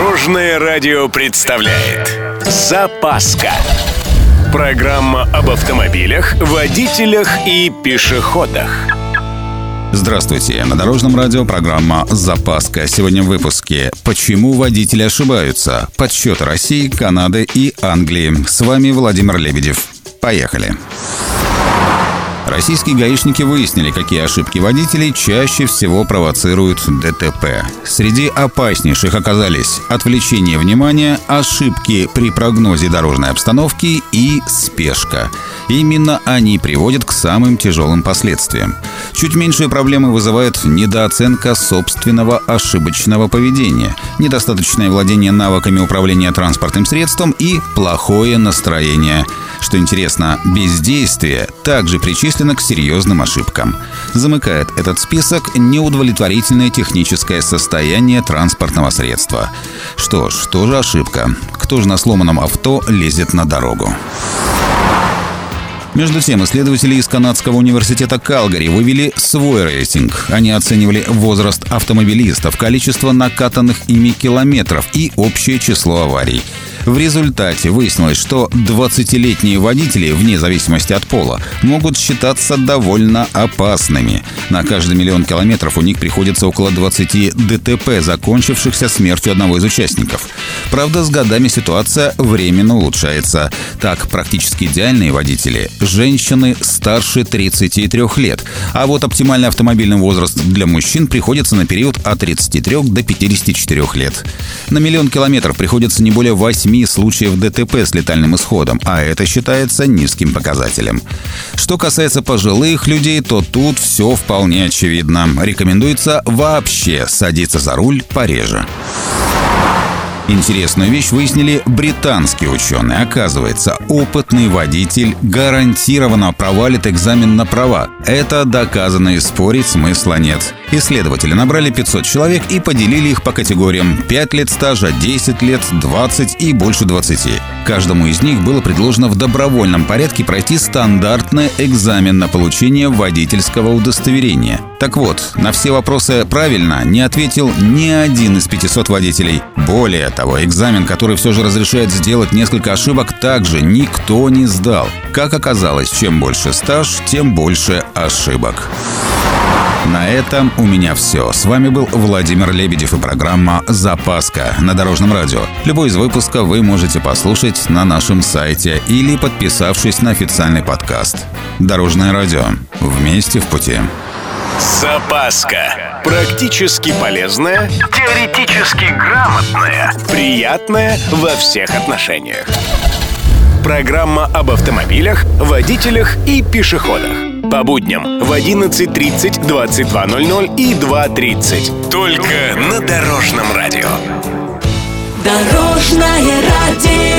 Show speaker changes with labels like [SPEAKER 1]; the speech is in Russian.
[SPEAKER 1] Дорожное радио представляет «Запаска». Программа об автомобилях, водителях и пешеходах.
[SPEAKER 2] Здравствуйте, на Дорожном радио программа «Запаска». Сегодня в выпуске: почему водители ошибаются? Подсчеты России, Канады и Англии. С вами Владимир Лебедев. Поехали. Российские гаишники выяснили, какие ошибки водителей чаще всего провоцируют ДТП. Среди опаснейших оказались отвлечение внимания, ошибки при прогнозе дорожной обстановки и спешка. Именно они приводят к самым тяжелым последствиям. Чуть меньшие проблемы вызывает недооценка собственного ошибочного поведения, недостаточное владение навыками управления транспортным средством и плохое настроение. Что интересно, бездействие также причислено к серьезным ошибкам. Замыкает этот список неудовлетворительное техническое состояние транспортного средства. Что ж, тоже ошибка. Кто же на сломанном авто лезет на дорогу? Между тем, исследователи из Канадского университета Калгари вывели свой рейтинг. Они оценивали возраст автомобилистов, количество накатанных ими километров и общее число аварий. В результате выяснилось, что 20-летние водители, вне зависимости от пола, могут считаться довольно опасными. На каждый миллион километров у них приходится около 20 ДТП, закончившихся смертью одного из участников. Правда, с годами ситуация временно улучшается. Так, практически идеальные водители – женщины старше 33 лет. А вот оптимальный автомобильный возраст для мужчин приходится на период от 33 до 54 лет. На миллион километров приходится не более 8 случаев ДТП с летальным исходом, а это считается низким показателем. Что касается пожилых людей, то тут все вполне очевидно. Рекомендуется вообще садиться за руль пореже. Интересную вещь выяснили британские ученые. Оказывается, опытный водитель гарантированно провалит экзамен на права. Это доказано, и спорить смысла нет. Исследователи набрали 500 человек и поделили их по категориям: 5 лет стажа, 10 лет, 20 и больше 20. Каждому из них было предложено в добровольном порядке пройти стандартный экзамен на получение водительского удостоверения. Так вот, на все вопросы правильно не ответил ни один из 500 водителей. Более того, экзамен, который все же разрешает сделать несколько ошибок, также никто не сдал. Как оказалось, чем больше стаж, тем больше ошибок. На этом у меня все. С вами был Владимир Лебедев и программа «Запаска» на Дорожном радио. Любой из выпусков вы можете послушать на нашем сайте или подписавшись на официальный подкаст. Дорожное радио. Вместе в пути.
[SPEAKER 1] «Запаска». Практически полезная, теоретически грамотная, приятная во всех отношениях. Программа об автомобилях, водителях и пешеходах. По будням в 11:30, 22:00 и 2:30. Только на Дорожном радио.
[SPEAKER 3] Дорожное радио.